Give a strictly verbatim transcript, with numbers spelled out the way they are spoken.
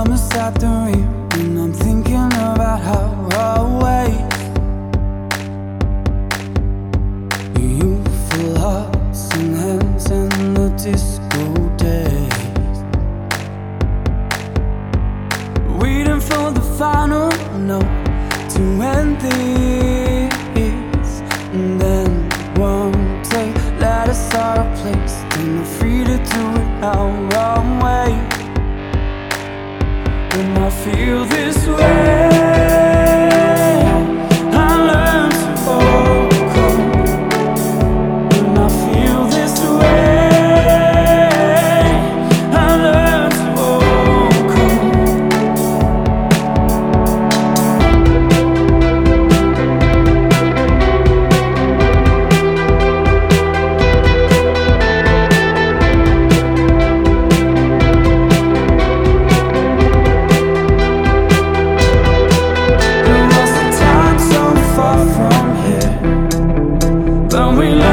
promise at the rim, and I'm thinking about how away youthful hearts and hands and the disco days, waiting for the final note to end this, and then one day let us out of place, and I'm free to do it our own way. When I feel this way, I learn to overcome. When I feel this way, I learn to we love